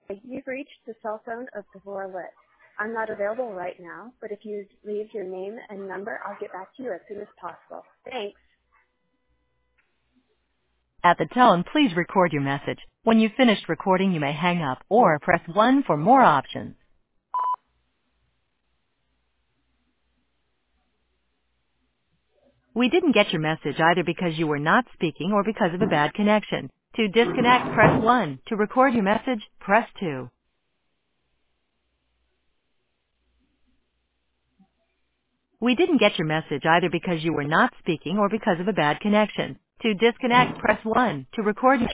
You've reached the cell phone of Devorah Litt. I'm not available right now, but if you leave your name and number, I'll get back to you as soon as possible. Thanks. At the tone, please record your message. When you've finished recording, you may hang up or press 1 for more options. We didn't get your message either because you were not speaking or because of a bad connection. To disconnect, press 1. To record your message, press 2. We didn't get your message either because you were not speaking or because of a bad connection. To disconnect, press 1. To record your